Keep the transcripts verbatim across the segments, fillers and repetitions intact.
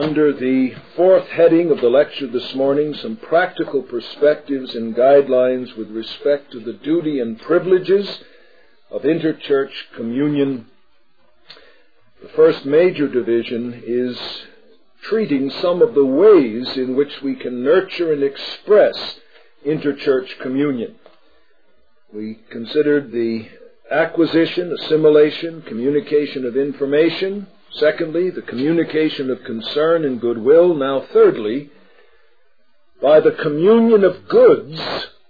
under the fourth heading of the lecture this morning, some practical perspectives and guidelines with respect to the duty and privileges of interchurch communion. The first major division is treating some of the ways in which we can nurture and express interchurch communion. We considered the acquisition, assimilation, communication of information. Secondly, the communication of concern and goodwill. Now, thirdly, by the communion of goods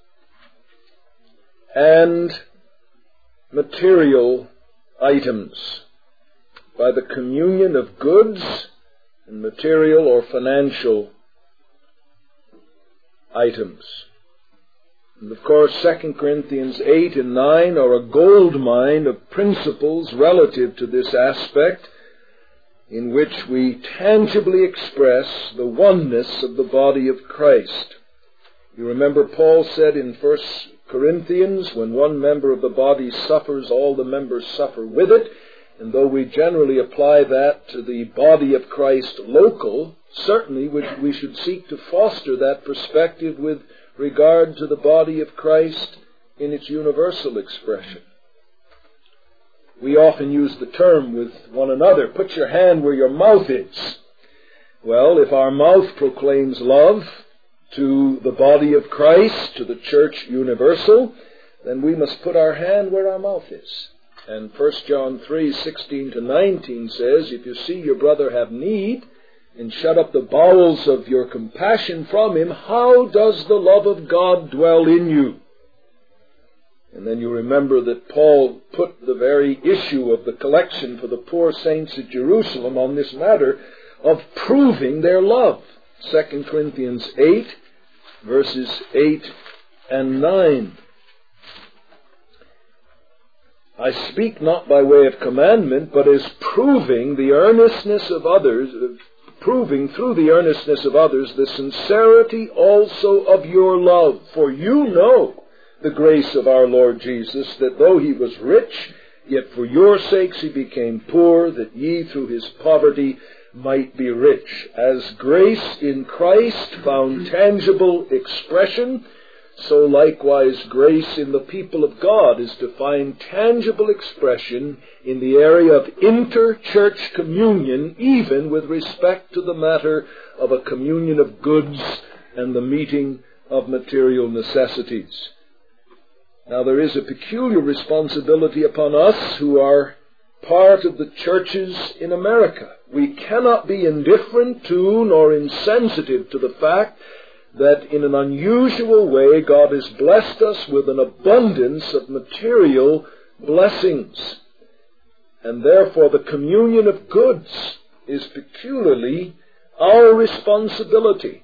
and material items. By the communion of goods and material or financial items. And of course, Second Corinthians eight and nine are a gold mine of principles relative to this aspect, in which we tangibly express the oneness of the body of Christ. You remember Paul said in First Corinthians, when one member of the body suffers, all the members suffer with it. And though we generally apply that to the body of Christ local, certainly we should seek to foster that perspective with regard to the body of Christ in its universal expression. We often use the term with one another, put your hand where your mouth is. Well, if our mouth proclaims love to the body of Christ, to the church universal, then we must put our hand where our mouth is. And First John three, sixteen to nineteen says, if you see your brother have need, and shut up the bowels of your compassion from him, how does the love of God dwell in you? And then you remember that Paul put the very issue of the collection for the poor saints at Jerusalem on this matter of proving their love. Second Corinthians eight, verses eight and nine. I speak not by way of commandment, but as proving the earnestness of others, proving through the earnestness of others the sincerity also of your love. For you know the grace of our Lord Jesus, that though he was rich, yet for your sakes he became poor, that ye through his poverty might be rich. As grace in Christ found tangible expression, so likewise grace in the people of God is to find tangible expression in the area of inter-church communion, even with respect to the matter of a communion of goods and the meeting of material necessities. Now, there is a peculiar responsibility upon us who are part of the churches in America. We cannot be indifferent to nor insensitive to the fact that in an unusual way God has blessed us with an abundance of material blessings. And therefore the communion of goods is peculiarly our responsibility.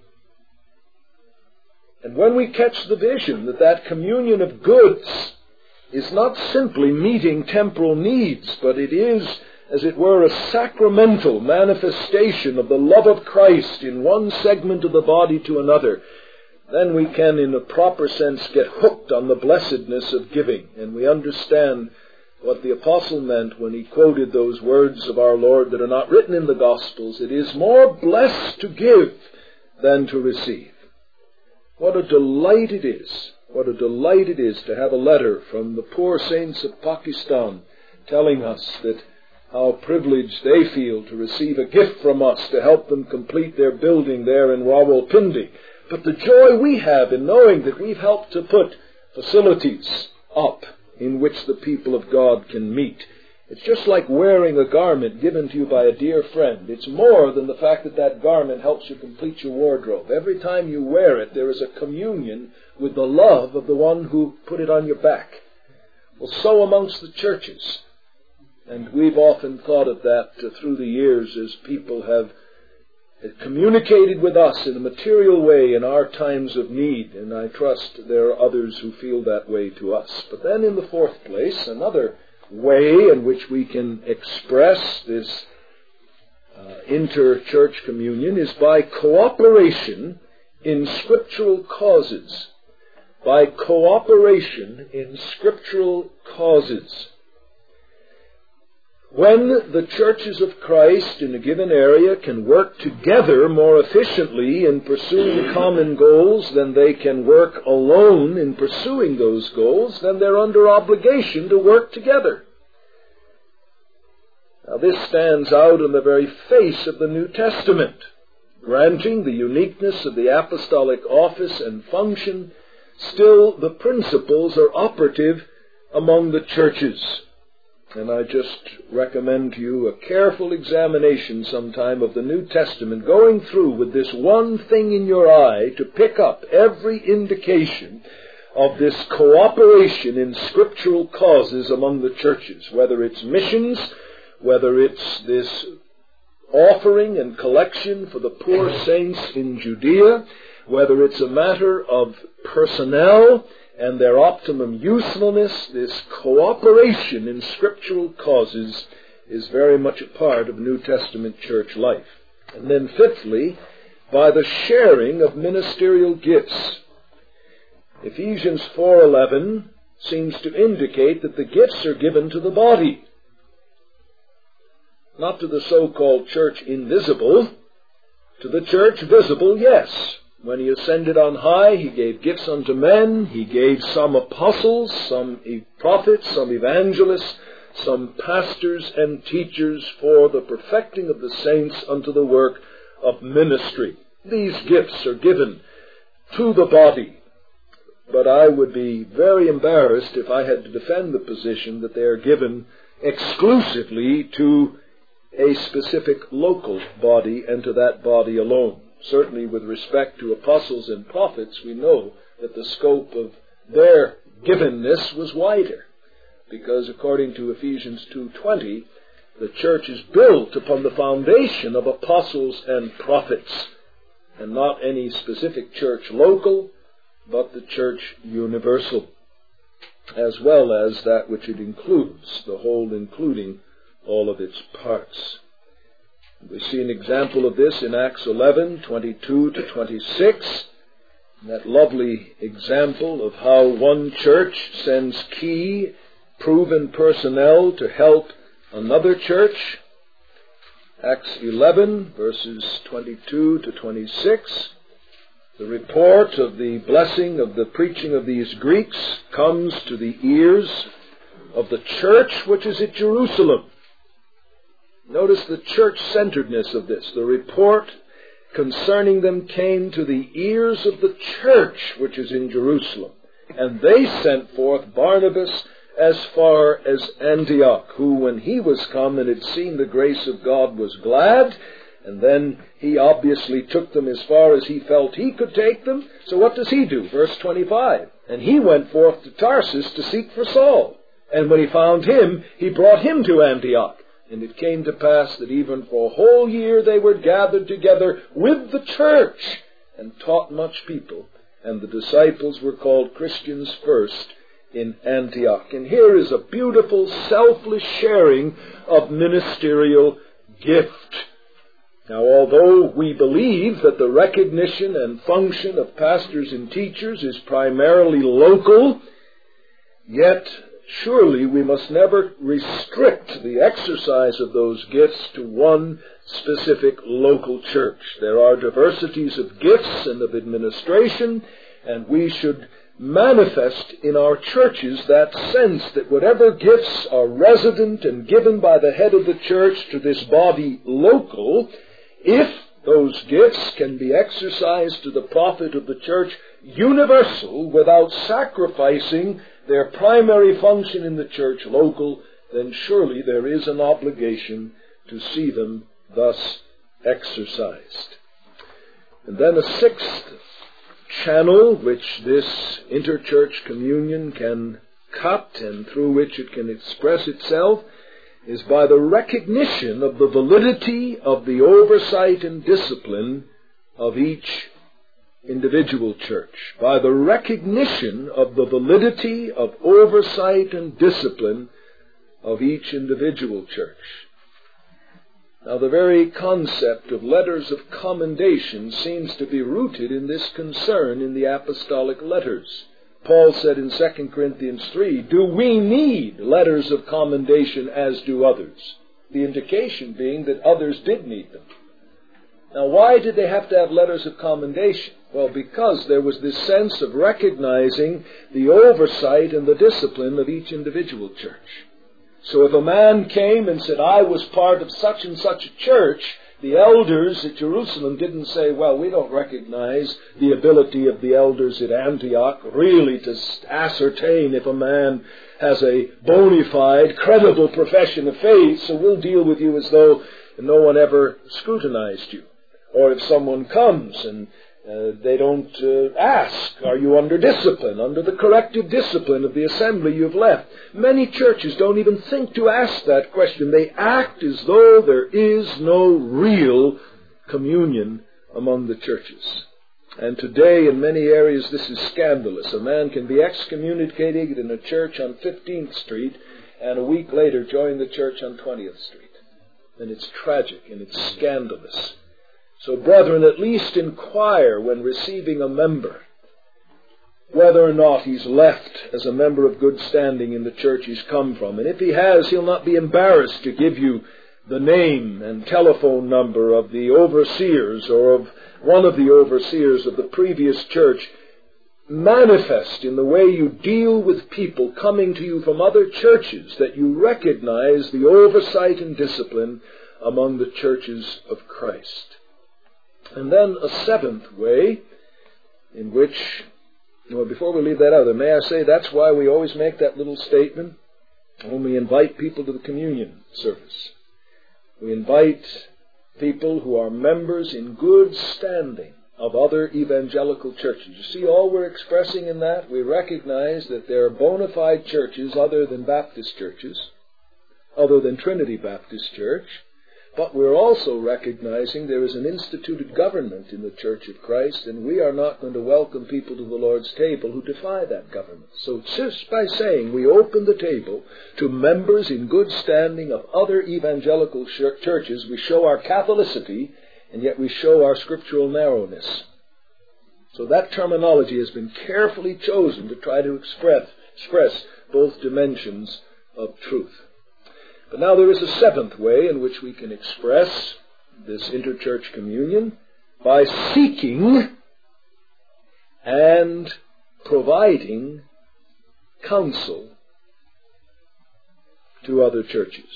And when we catch the vision that that communion of goods is not simply meeting temporal needs, but it is, as it were, a sacramental manifestation of the love of Christ in one segment of the body to another, then we can, in a proper sense, get hooked on the blessedness of giving. And we understand what the apostle meant when he quoted those words of our Lord that are not written in the Gospels. It is more blessed to give than to receive. What a delight it is, what a delight it is to have a letter from the poor saints of Pakistan telling us that how privileged they feel to receive a gift from us to help them complete their building there in Rawalpindi. But the joy we have in knowing that we've helped to put facilities up in which the people of God can meet. It's just like wearing a garment given to you by a dear friend. It's more than the fact that that garment helps you complete your wardrobe. Every time you wear it, there is a communion with the love of the one who put it on your back. Well, so amongst the churches. And we've often thought of that uh, through the years as people have communicated with us in a material way in our times of need. And I trust there are others who feel that way to us. But then in the fourth place, another way in which we can express this uh, inter-church communion is by cooperation in scriptural causes. By cooperation in scriptural causes. When the churches of Christ in a given area can work together more efficiently in pursuing common goals than they can work alone in pursuing those goals, then they're under obligation to work together. Now, this stands out in the very face of the New Testament, granting the uniqueness of the apostolic office and function. Still, the principles are operative among the churches. And I just recommend to you a careful examination sometime of the New Testament, going through with this one thing in your eye to pick up every indication of this cooperation in scriptural causes among the churches, whether it's missions, whether it's this offering and collection for the poor saints in Judea, whether it's a matter of personnel and their optimum usefulness. This cooperation in scriptural causes is very much a part of New Testament church life. And then fifthly, by the sharing of ministerial gifts. Ephesians four eleven seems to indicate that the gifts are given to the body, not to the so-called church invisible. To the church visible, yes. When he ascended on high, he gave gifts unto men. He gave some apostles, some prophets, some evangelists, some pastors and teachers for the perfecting of the saints unto the work of ministry. These gifts are given to the body. But I would be very embarrassed if I had to defend the position that they are given exclusively to a specific local body and to that body alone. Certainly with respect to apostles and prophets, we know that the scope of their givenness was wider, because according to Ephesians two twenty, the church is built upon the foundation of apostles and prophets, and not any specific church local, but the church universal, as well as that which it includes, the whole including all of its parts. We see an example of this in Acts eleven, twenty-two to twenty-six, that lovely example of how one church sends key, proven personnel to help another church. Acts eleven, verses twenty-two to twenty-six. The report of the blessing of the preaching of these Greeks comes to the ears of the church which is at Jerusalem. Notice the church-centeredness of this. The report concerning them came to the ears of the church which is in Jerusalem. And they sent forth Barnabas as far as Antioch, who, when he was come and had seen the grace of God, was glad. And then he obviously took them as far as he felt he could take them. So what does he do? Verse twenty-five. And he went forth to Tarsus to seek for Saul. And when he found him, he brought him to Antioch. And it came to pass that even for a whole year they were gathered together with the church and taught much people. And the disciples were called Christians first in Antioch. And here is a beautiful, selfless sharing of ministerial gift. Now, although we believe that the recognition and function of pastors and teachers is primarily local, yet surely we must never restrict the exercise of those gifts to one specific local church. There are diversities of gifts and of administration, and we should manifest in our churches that sense that whatever gifts are resident and given by the head of the church to this body local, if those gifts can be exercised to the profit of the church universal without sacrificing their primary function in the church local, then surely there is an obligation to see them thus exercised. And then a sixth channel which this interchurch communion can cut and through which it can express itself is by the recognition of the validity of the oversight and discipline of each individual church. By the recognition of the validity of oversight and discipline of each individual church. Now, the very concept of letters of commendation seems to be rooted in this concern in the apostolic letters. Paul said in Second Corinthians three, "Do we need letters of commendation as do others?" The indication being that others did need them. Now, why did they have to have letters of commendation? Well, because there was this sense of recognizing the oversight and the discipline of each individual church. So if a man came and said, I was part of such and such a church, the elders at Jerusalem didn't say, well, we don't recognize the ability of the elders at Antioch really to ascertain if a man has a bona fide, credible profession of faith, so we'll deal with you as though no one ever scrutinized you. Or if someone comes and uh, they don't uh, ask, are you under discipline, under the corrective discipline of the assembly you've left? Many churches don't even think to ask that question. They act as though there is no real communion among the churches. And today, in many areas, this is scandalous. A man can be excommunicated in a church on fifteenth Street and a week later join the church on twentieth Street. And it's tragic and it's scandalous. So, brethren, at least inquire when receiving a member whether or not he's left as a member of good standing in the church he's come from. And if he has, he'll not be embarrassed to give you the name and telephone number of the overseers or of one of the overseers of the previous church. Manifest in the way you deal with people coming to you from other churches that you recognize the oversight and discipline among the churches of Christ. And then a seventh way in which, well, before we leave that out, may I say that's why we always make that little statement when we invite people to the communion service. We invite people who are members in good standing of other evangelical churches. You see, all we're expressing in that, we recognize that there are bona fide churches other than Baptist churches, other than Trinity Baptist Church, but we're also recognizing there is an instituted government in the Church of Christ, and we are not going to welcome people to the Lord's table who defy that government. So just by saying we open the table to members in good standing of other evangelical churches, we show our Catholicity, and yet we show our scriptural narrowness. So that terminology has been carefully chosen to try to express, express both dimensions of truth. But now there is a seventh way in which we can express this interchurch communion by seeking and providing counsel to other churches.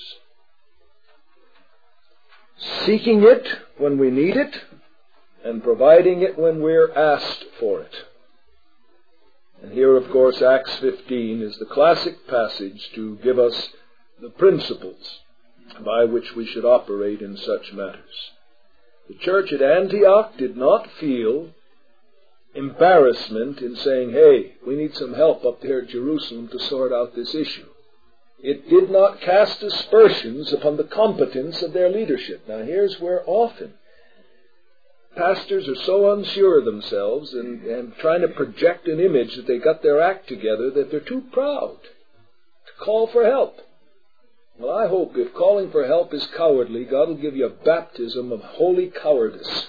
Seeking it when we need it and providing it when we're asked for it. And here, of course, Acts fifteen is the classic passage to give us the principles by which we should operate in such matters. The church at Antioch did not feel embarrassment in saying, hey, we need some help up there at Jerusalem to sort out this issue. It did not cast aspersions upon the competence of their leadership. Now here's where often pastors are so unsure of themselves and, and trying to project an image that they got their act together that they're too proud to call for help. Well, I hope if calling for help is cowardly, God will give you a baptism of holy cowardice.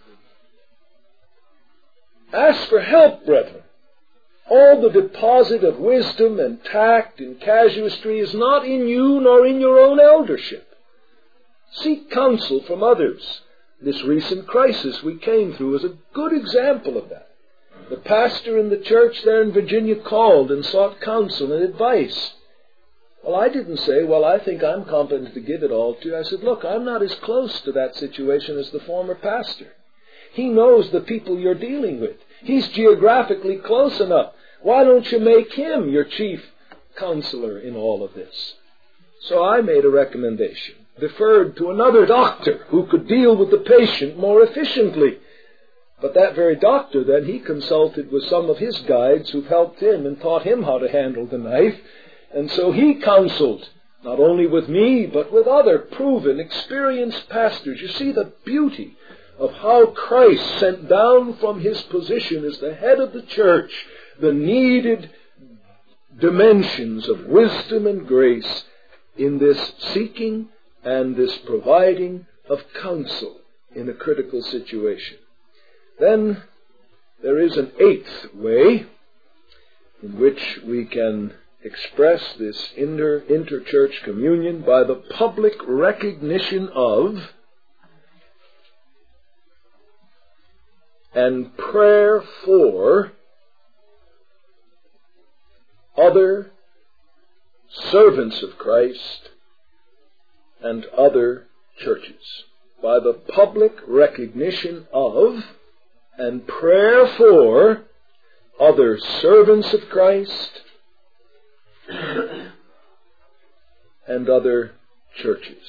Ask for help, brethren. All the deposit of wisdom and tact and casuistry is not in you nor in your own eldership. Seek counsel from others. This recent crisis we came through is a good example of that. The pastor in the church there in Virginia called and sought counsel and advice. Well, I didn't say, well, I think I'm competent to give it all to you. I said, look, I'm not as close to that situation as the former pastor. He knows the people you're dealing with. He's geographically close enough. Why don't you make him your chief counselor in all of this? So I made a recommendation, deferred to another doctor who could deal with the patient more efficiently. But that very doctor, then, he consulted with some of his guides who've helped him and taught him how to handle the knife. And so he counseled, not only with me, but with other proven, experienced pastors. You see the beauty of how Christ sent down from his position as the head of the church the needed dimensions of wisdom and grace in this seeking and this providing of counsel in a critical situation. Then there is an eighth way in which we can express this inter, inter-church communion by the public recognition of and prayer for other servants of Christ and other churches. By the public recognition of and prayer for other servants of Christ and other churches.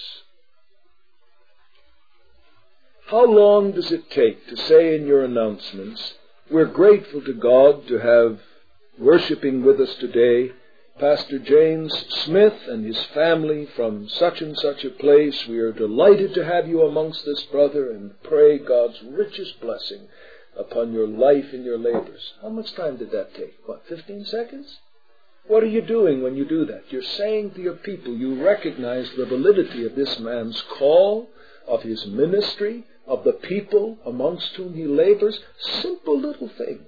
How long does it take to say in your announcements, we're grateful to God to have worshiping with us today Pastor James Smith and his family from such and such a place. We are delighted to have you amongst us, brother, and pray God's richest blessing upon your life and your labors. How much time did that take? What, fifteen seconds? What are you doing when you do that? You're saying to your people, you recognize the validity of this man's call, of his ministry, of the people amongst whom he labors. Simple little thing.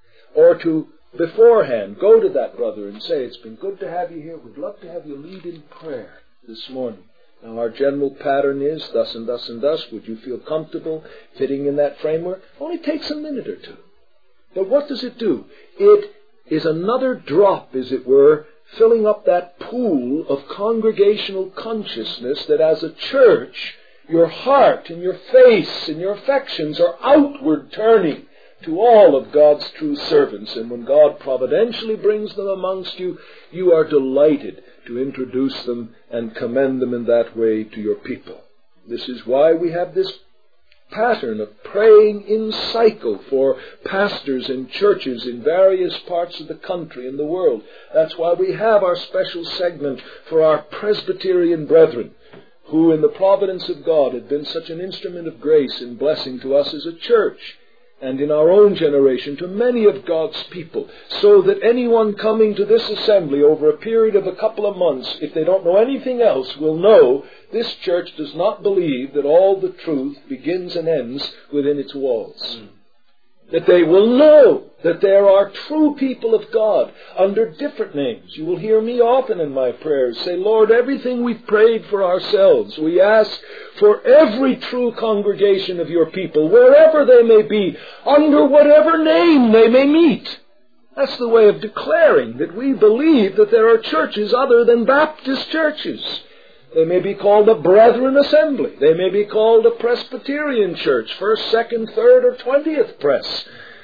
Or to beforehand go to that brother and say, it's been good to have you here. We'd love to have you lead in prayer this morning. Now our general pattern is thus and thus and thus. Would you feel comfortable fitting in that framework? Only takes a minute or two. But what does it do? It is another drop, as it were, filling up that pool of congregational consciousness that as a church, your heart and your face and your affections are outward turning to all of God's true servants. And when God providentially brings them amongst you, you are delighted to introduce them and commend them in that way to your people. This is why we have this pattern of praying in cycle for pastors and churches in various parts of the country and the world. That's why we have our special segment for our Presbyterian brethren, who in the providence of God had been such an instrument of grace and blessing to us as a church, and in our own generation to many of God's people, so that anyone coming to this assembly over a period of a couple of months, if they don't know anything else, will know this church does not believe that all the truth begins and ends within its walls. Mm. That they will know that there are true people of God under different names. You will hear me often in my prayers say, Lord, everything we've prayed for ourselves, we ask for every true congregation of your people, wherever they may be, under whatever name they may meet. That's the way of declaring that we believe that there are churches other than Baptist churches. They may be called a Brethren Assembly. They may be called a Presbyterian church, first, second, third, or twentieth press.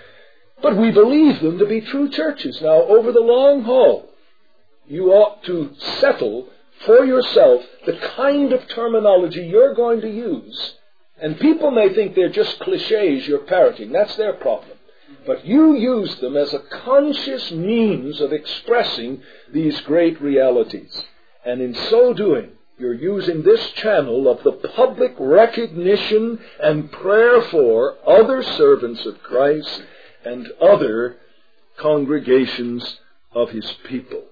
But we believe them to be true churches. Now, over the long haul, you ought to settle for yourself the kind of terminology you're going to use. And people may think they're just cliches you're parroting. That's their problem. But you use them as a conscious means of expressing these great realities. And in so doing, you're using this channel of the public recognition and prayer for other servants of Christ and other congregations of his people.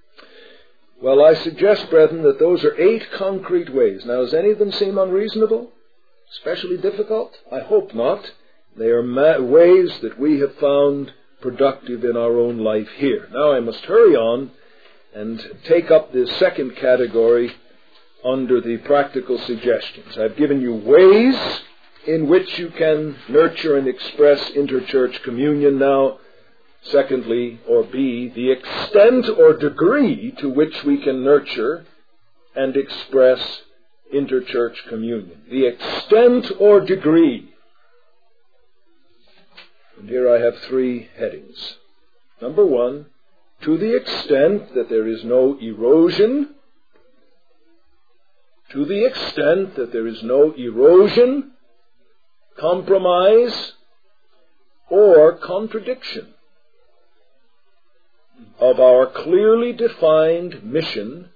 Well, I suggest, brethren, that those are eight concrete ways. Now, does any of them seem unreasonable? Especially difficult? I hope not. They are ma- ways that we have found productive in our own life here. Now, I must hurry on and take up the second category under the practical suggestions. I've given you ways in which you can nurture and express interchurch communion. Now, secondly, or B, the extent or degree to which we can nurture and express interchurch communion. The extent or degree. And here I have three headings. Number one, to the extent that there is no erosion, to the extent that there is no erosion, compromise, or contradiction of our clearly defined mission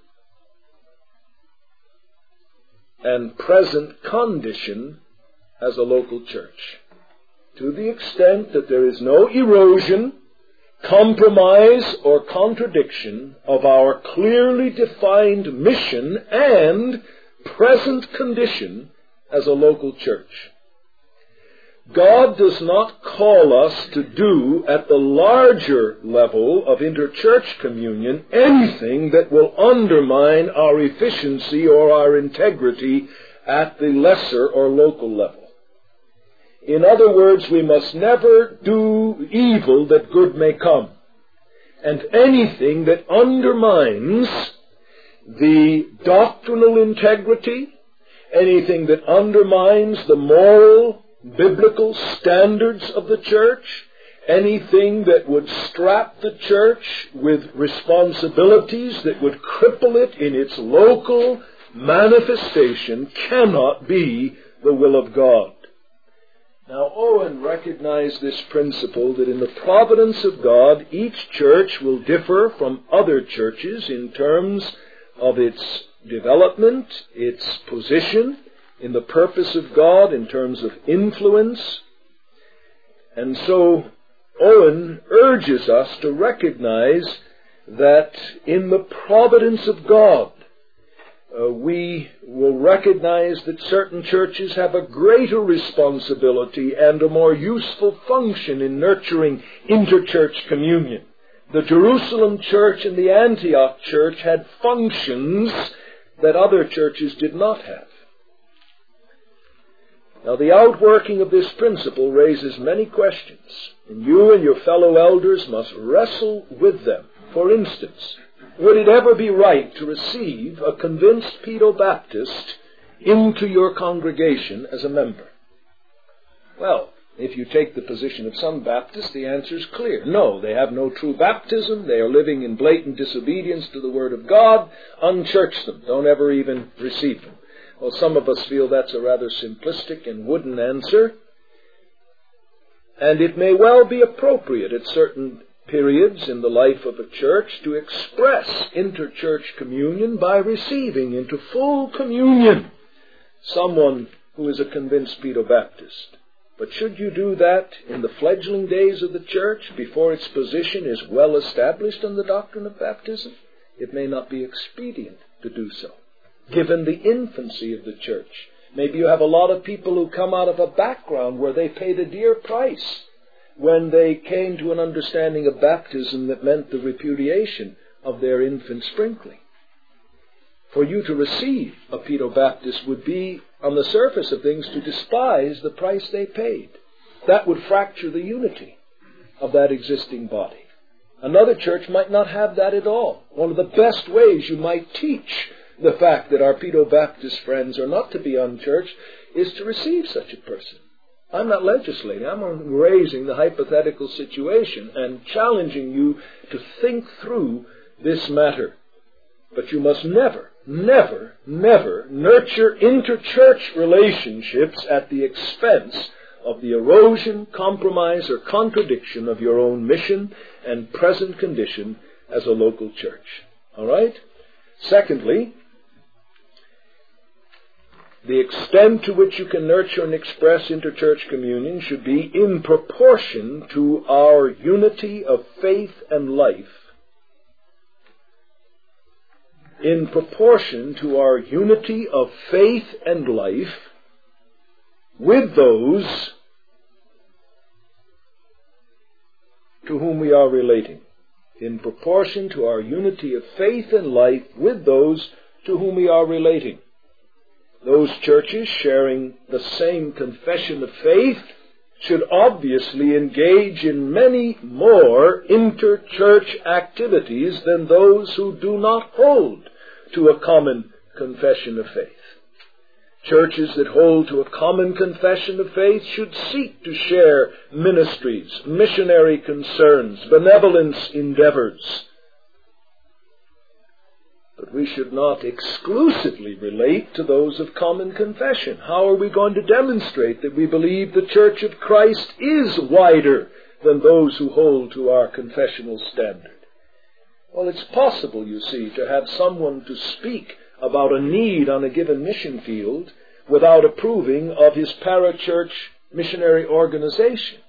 and present condition as a local church. To the extent that there is no erosion, compromise, or contradiction of our clearly defined mission and present condition as a local church. God does not call us to do at the larger level of interchurch communion anything that will undermine our efficiency or our integrity at the lesser or local level. In other words, we must never do evil that good may come. And anything that undermines the doctrinal integrity, anything that undermines the moral, biblical standards of the church, anything that would strap the church with responsibilities that would cripple it in its local manifestation cannot be the will of God. Now, Owen recognized this principle that in the providence of God, each church will differ from other churches in terms of its development, its position in the purpose of God, in terms of influence. And so Owen urges us to recognize that in the providence of God, uh, we will recognize that certain churches have a greater responsibility and a more useful function in nurturing interchurch communion. The Jerusalem church and the Antioch church had functions that other churches did not have. Now, the outworking of this principle raises many questions, and you and your fellow elders must wrestle with them. For instance, would it ever be right to receive a convinced Pedobaptist into your congregation as a member? Well, if you take the position of some Baptists, the answer is clear. No, they have no true baptism. They are living in blatant disobedience to the Word of God. Unchurch them. Don't ever even receive them. Well, some of us feel that's a rather simplistic and wooden answer. And it may well be appropriate at certain periods in the life of a church to express interchurch communion by receiving into full communion someone who is a convinced Pedobaptist. But should you do that in the fledgling days of the church, before its position is well established on the doctrine of baptism? It may not be expedient to do so, given the infancy of the church. Maybe you have a lot of people who come out of a background where they paid a dear price when they came to an understanding of baptism that meant the repudiation of their infant sprinkling. For you to receive a Pedobaptist would be, on the surface of things, to despise the price they paid. That would fracture the unity of that existing body. Another church might not have that at all. One of the best ways you might teach the fact that our Pedobaptist friends are not to be unchurched is to receive such a person. I'm not legislating. I'm raising the hypothetical situation and challenging you to think through this matter. But you must never, never, never nurture interchurch relationships at the expense of the erosion, compromise, or contradiction of your own mission and present condition as a local church. All right? Secondly, the extent to which you can nurture and express interchurch communion should be in proportion to our unity of faith and life. In proportion to our unity of faith and life with those to whom we are relating. In proportion to our unity of faith and life with those to whom we are relating. Those churches sharing the same confession of faith should obviously engage in many more interchurch activities than those who do not hold to a common confession of faith. Churches that hold to a common confession of faith should seek to share ministries, missionary concerns, benevolence endeavors. But we should not exclusively relate to those of common confession. How are we going to demonstrate that we believe the Church of Christ is wider than those who hold to our confessional standard? Well, it's possible, you see, to have someone to speak about a need on a given mission field without approving of his parachurch missionary organization.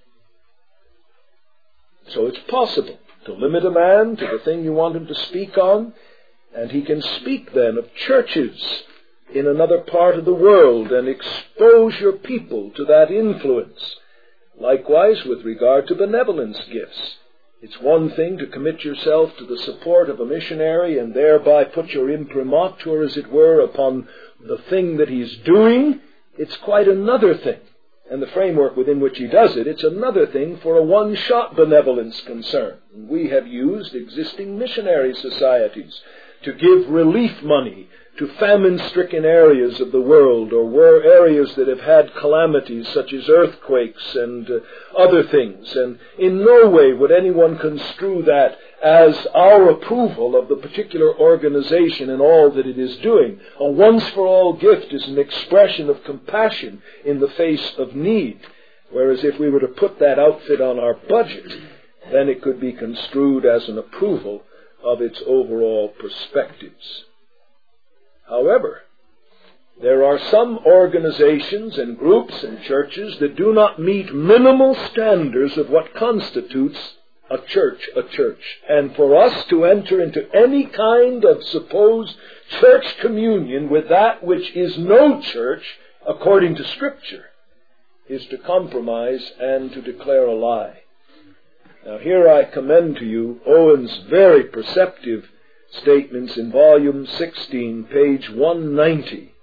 So it's possible to limit a man to the thing you want him to speak on, and he can speak then of churches in another part of the world and expose your people to that influence. Likewise, with regard to benevolence gifts. It's one thing to commit yourself to the support of a missionary and thereby put your imprimatur, as it were, upon the thing that he's doing. It's quite another thing. And the framework within which he does it, it's another thing for a one-shot benevolence concern. We have used existing missionary societies to give relief money to famine-stricken areas of the world, or were areas that have had calamities such as earthquakes and uh, other things. And in no way would anyone construe that as our approval of the particular organization and all that it is doing. A once-for-all gift is an expression of compassion in the face of need, whereas if we were to put that outfit on our budget, then it could be construed as an approval of its overall perspectives. However, there are some organizations and groups and churches that do not meet minimal standards of what constitutes a church a church. And for us to enter into any kind of supposed church communion with that which is no church, according to Scripture, is to compromise and to declare a lie. Now here I commend to you Owen's very perceptive statements in volume sixteen, page one ninety.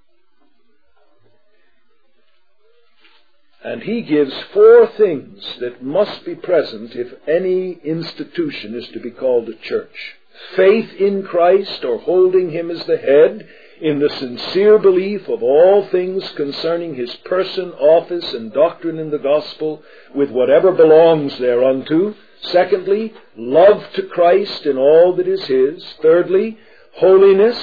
And he gives four things that must be present if any institution is to be called a church. Faith in Christ, or holding him as the head, in the sincere belief of all things concerning his person, office, and doctrine in the gospel, with whatever belongs thereunto. Secondly, love to Christ in all that is his. Thirdly, holiness.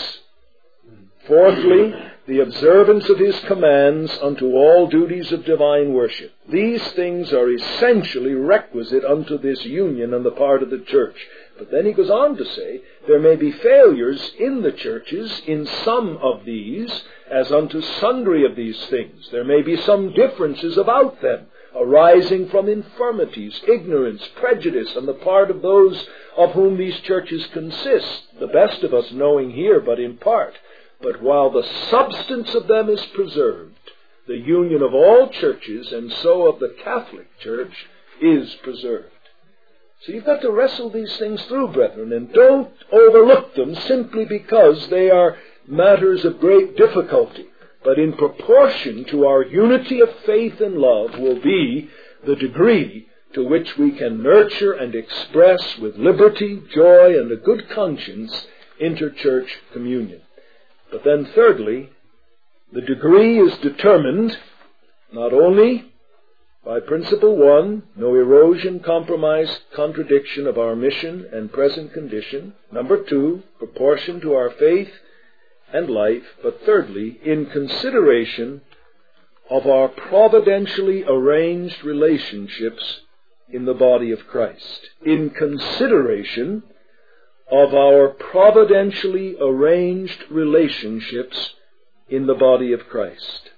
Fourthly, the observance of his commands unto all duties of divine worship. These things are essentially requisite unto this union on the part of the church. But then he goes on to say, there may be failures in the churches in some of these, as unto sundry of these things. There may be some differences about them, arising from infirmities, ignorance, prejudice on the part of those of whom these churches consist, the best of us knowing here but in part. But while the substance of them is preserved, the union of all churches, and so of the Catholic Church, is preserved. So you've got to wrestle these things through, brethren, and don't overlook them simply because they are matters of great difficulty. But in proportion to our unity of faith and love will be the degree to which we can nurture and express with liberty, joy, and a good conscience interchurch communion. But then thirdly, the degree is determined not only by principle one, no erosion, compromise, contradiction of our mission and present condition. Number two, proportion to our faith and life. But thirdly, in consideration of our providentially arranged relationships in the body of Christ. In consideration of our providentially arranged relationships in the body of Christ.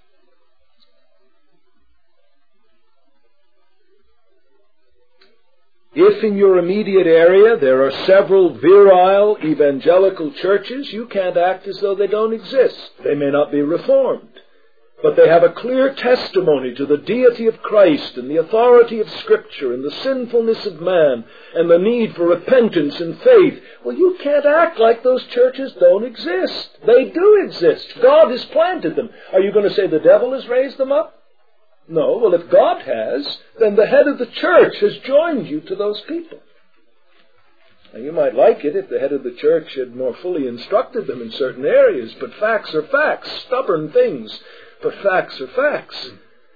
If in your immediate area there are several virile evangelical churches, you can't act as though they don't exist. They may not be reformed, but they have a clear testimony to the deity of Christ and the authority of Scripture and the sinfulness of man and the need for repentance and faith. Well, you can't act like those churches don't exist. They do exist. God has planted them. Are you going to say the devil has raised them up? No. Well, if God has, then the head of the church has joined you to those people. Now, you might like it if the head of the church had more fully instructed them in certain areas, but facts are facts, stubborn things. But facts are facts.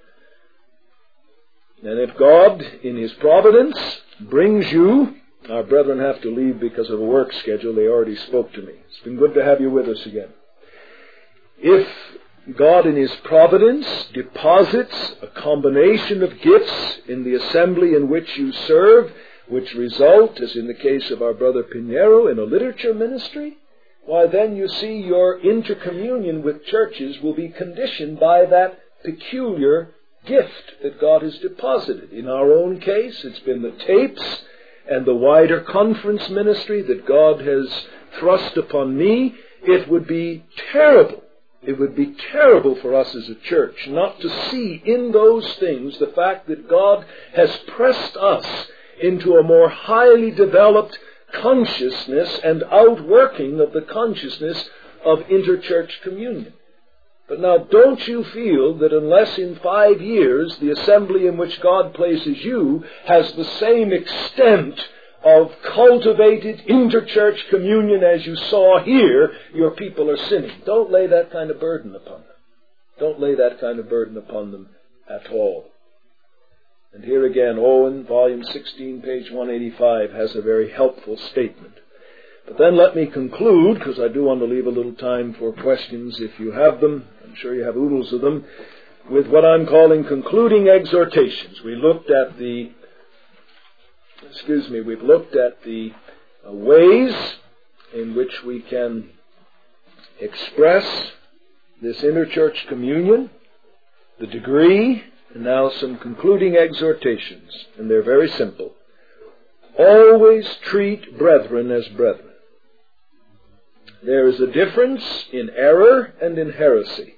And if God, in His providence, brings you... Our brethren have to leave because of a work schedule. They already spoke to me. It's been good to have you with us again. If God, in His providence, deposits a combination of gifts in the assembly in which you serve, which result, as in the case of our brother Pinheiro, in a literature ministry, why then you see your intercommunion with churches will be conditioned by that peculiar gift that God has deposited. In our own case, it's been the tapes and the wider conference ministry that God has thrust upon me. It would be terrible It would be terrible for us as a church not to see in those things the fact that God has pressed us into a more highly developed consciousness and outworking of the consciousness of interchurch communion. But now, don't you feel that unless in five years the assembly in which God places you has the same extent of cultivated interchurch communion as you saw here, your people are sinning? Don't lay that kind of burden upon them. Don't lay that kind of burden upon them at all. And here again, Owen, volume sixteen, page one eighty-five, has a very helpful statement. But then let me conclude, because I do want to leave a little time for questions if you have them. I'm sure you have oodles of them, with what I'm calling concluding exhortations. We looked at the, excuse me, we've looked at the uh, ways in which we can express this interchurch communion, the degree, and now some concluding exhortations. And they're very simple. Always treat brethren as brethren. There is a difference in error and in heresy.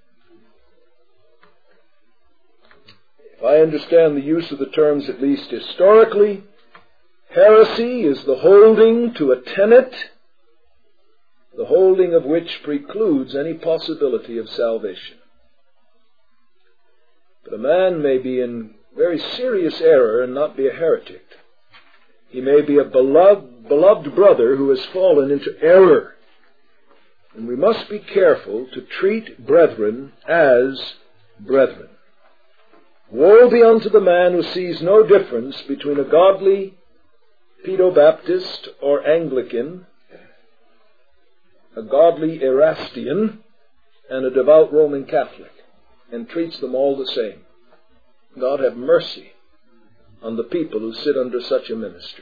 If I understand the use of the terms at least historically, heresy is the holding to a tenet, the holding of which precludes any possibility of salvation. But a man may be in very serious error and not be a heretic. He may be a beloved, beloved brother who has fallen into error. And we must be careful to treat brethren as brethren. Woe be unto the man who sees no difference between a godly Pedobaptist or Anglican, a godly Erastian, and a devout Roman Catholic, and treats them all the same. God have mercy on the people who sit under such a ministry.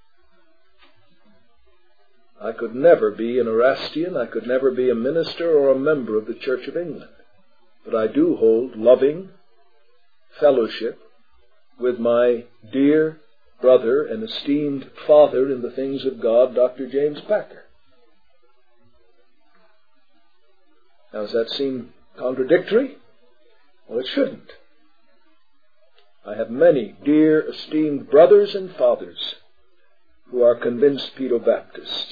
I could never be an Erastian, I could never be a minister or a member of the Church of England. But I do hold loving fellowship with my dear brother and esteemed father in the things of God, Doctor James Packer. Now, does that seem contradictory? Well, it shouldn't. I have many dear, esteemed brothers and fathers who are convinced Pedobaptists.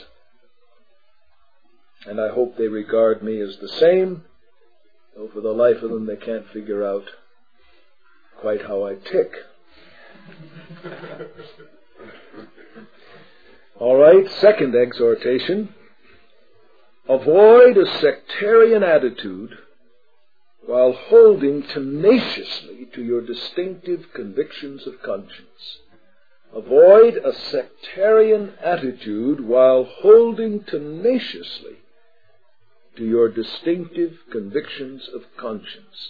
And I hope they regard me as the same, though for the life of them they can't figure out quite how I tick. All right, second exhortation. Avoid a sectarian attitude while holding tenaciously to your distinctive convictions of conscience. Avoid a sectarian attitude while holding tenaciously to your distinctive convictions of conscience.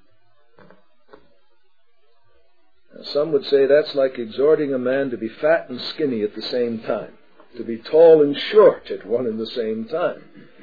Now, some would say that's like exhorting a man to be fat and skinny at the same time, to be tall and short at one and the same time.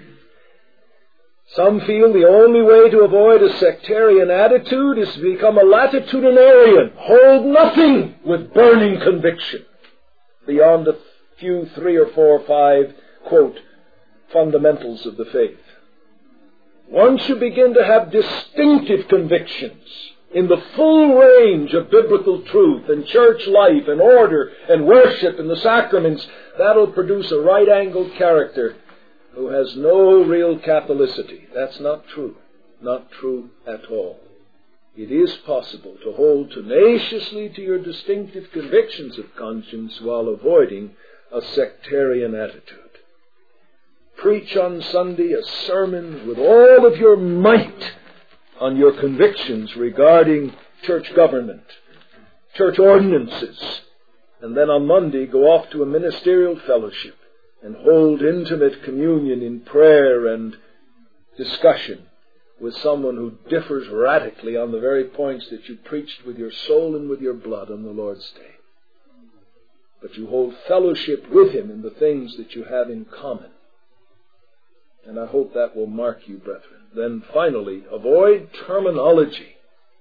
Some feel the only way to avoid a sectarian attitude is to become a latitudinarian, hold nothing with burning conviction beyond a few three or four or five, quote, fundamentals of the faith. Once you begin to have distinctive convictions in the full range of biblical truth and church life and order and worship and the sacraments, that'll produce a right-angled character who has no real Catholicity. That's not true. Not true at all. It is possible to hold tenaciously to your distinctive convictions of conscience while avoiding a sectarian attitude. Preach on Sunday a sermon with all of your might on your convictions regarding church government, church ordinances, and then on Monday go off to a ministerial fellowship and hold intimate communion in prayer and discussion with someone who differs radically on the very points that you preached with your soul and with your blood on the Lord's Day. But you hold fellowship with him in the things that you have in common. And I hope that will mark you, brethren. Then finally, avoid terminology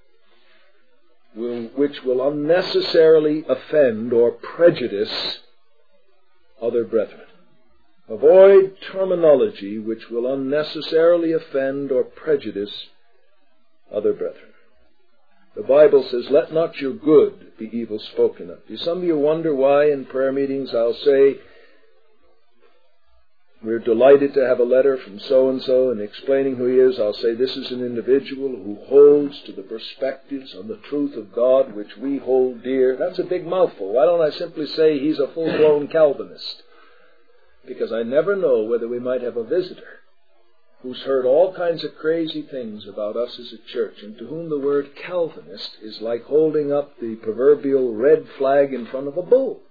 will, which will unnecessarily offend or prejudice other brethren. Avoid terminology which will unnecessarily offend or prejudice other brethren. The Bible says, let not your good be evil spoken of. Do some of you wonder why in prayer meetings I'll say, we're delighted to have a letter from so-and-so, and explaining who he is, I'll say this is an individual who holds to the perspectives on the truth of God which we hold dear. That's a big mouthful. Why don't I simply say he's a full-blown Calvinist? Because I never know whether we might have a visitor who's heard all kinds of crazy things about us as a church, and to whom the word Calvinist is like holding up the proverbial red flag in front of a bull.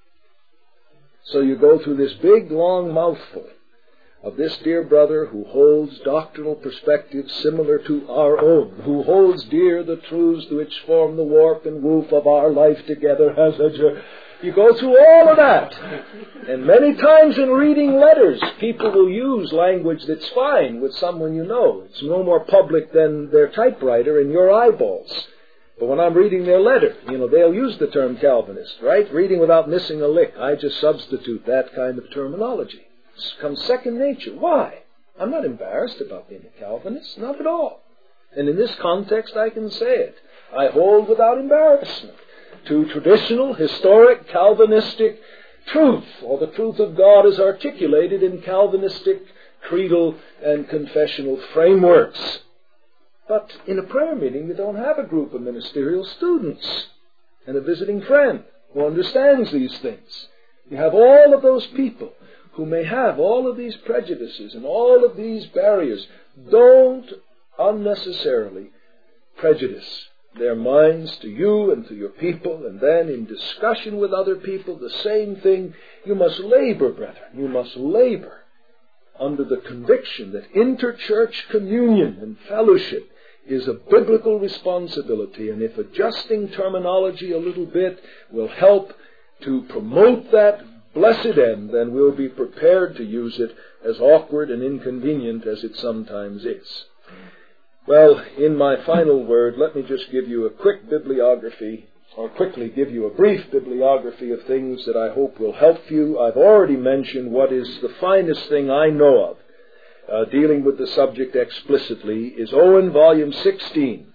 So you go through this big, long mouthful of this dear brother who holds doctrinal perspectives similar to our own, who holds dear the truths which form the warp and woof of our life together as a church. You go through all of that. And many times in reading letters, people will use language that's fine with someone you know. It's no more public than their typewriter in your eyeballs. But when I'm reading their letter, you know, they'll use the term Calvinist, right? Reading without missing a lick. I just substitute that kind of terminology. It's become second nature. Why? I'm not embarrassed about being a Calvinist. Not at all. And in this context, I can say it. I hold without embarrassment to traditional, historic, Calvinistic truth, or the truth of God as articulated in Calvinistic creedal and confessional frameworks. But in a prayer meeting, you don't have a group of ministerial students and a visiting friend who understands these things. You have all of those people who may have all of these prejudices and all of these barriers. Don't unnecessarily prejudice their minds to you and to your people, and then in discussion with other people, the same thing. You must labor, brethren. You must labor under the conviction that interchurch communion and fellowship is a biblical responsibility, and if adjusting terminology a little bit will help to promote that blessed end, then we'll be prepared to use it, as awkward and inconvenient as it sometimes is. Well, in my final word, let me just give you a quick bibliography, or quickly give you a brief bibliography of things that I hope will help you. I've already mentioned what is the finest thing I know of Uh, dealing with the subject explicitly is Owen, volume sixteen,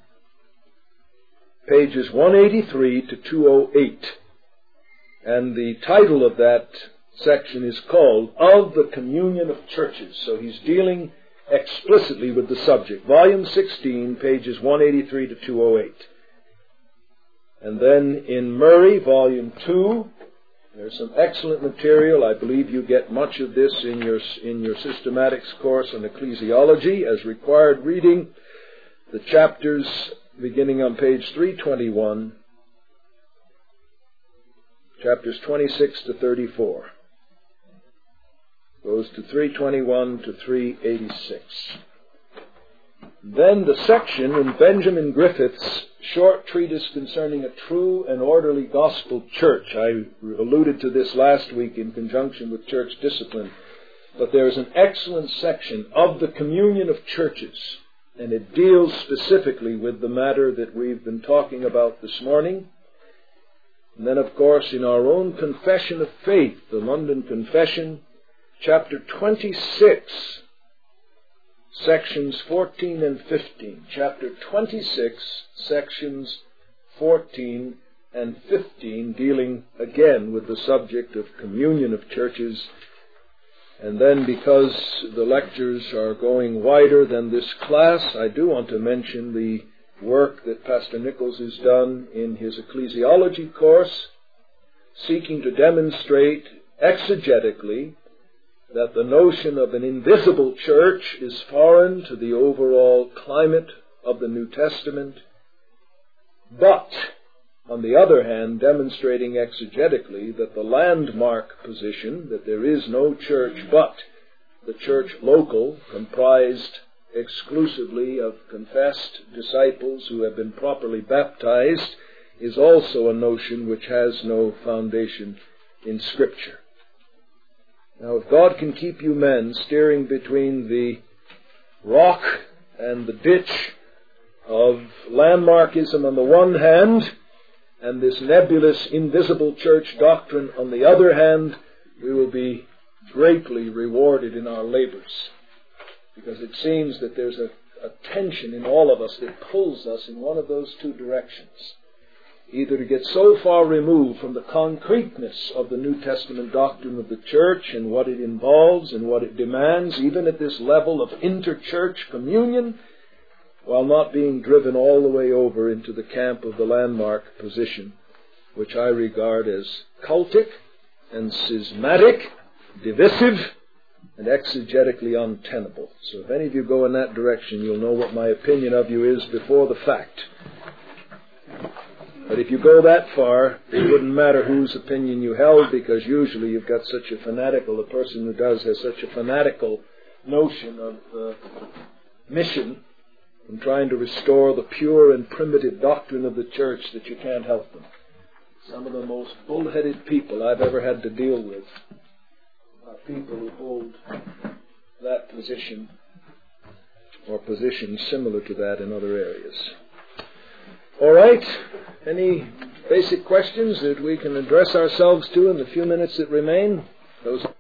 pages one eighty-three to two oh eight. And the title of that section is called, Of the Communion of Churches. So he's dealing explicitly with the subject. Volume sixteen, pages one eighty-three to two oh eight. And then in Murray, volume two, there's some excellent material. I believe you get much of this in your in your systematics course on ecclesiology as required reading. The chapters beginning on page three twenty-one, chapters twenty-six to thirty-four. Goes to three twenty-one to three eighty-six. Then the section in Benjamin Griffith's short treatise concerning a true and orderly gospel church. I alluded to this last week in conjunction with church discipline, but there is an excellent section of the communion of churches, and it deals specifically with the matter that we've been talking about this morning. And then, of course, in our own Confession of Faith, the London Confession, chapter twenty-six, sections fourteen and fifteen. Chapter twenty-six, sections fourteen and fifteen, dealing again with the subject of communion of churches. And then, because the lectures are going wider than this class, I do want to mention the work that Pastor Nichols has done in his ecclesiology course, seeking to demonstrate exegetically that the notion of an invisible church is foreign to the overall climate of the New Testament, but, on the other hand, demonstrating exegetically that the landmark position, that there is no church but the church local, comprised exclusively of confessed disciples who have been properly baptized, is also a notion which has no foundation in Scripture. Now, if God can keep you men steering between the rock and the ditch of landmarkism on the one hand, and this nebulous invisible church doctrine on the other hand, we will be greatly rewarded in our labors, because it seems that there's a, a tension in all of us that pulls us in one of those two directions. Either to get so far removed from the concreteness of the New Testament doctrine of the church and what it involves and what it demands, even at this level of interchurch communion, while not being driven all the way over into the camp of the landmark position, which I regard as cultic and schismatic, divisive, and exegetically untenable. So if any of you go in that direction, you'll know what my opinion of you is before the fact. But if you go that far, it wouldn't matter whose opinion you held, because usually you've got such a fanatical, a person who does has such a fanatical notion of uh, mission in trying to restore the pure and primitive doctrine of the church that you can't help them. Some of the most bull-headed people I've ever had to deal with are people who hold that position or positions similar to that in other areas. All right. Any basic questions that we can address ourselves to in the few minutes that remain? Those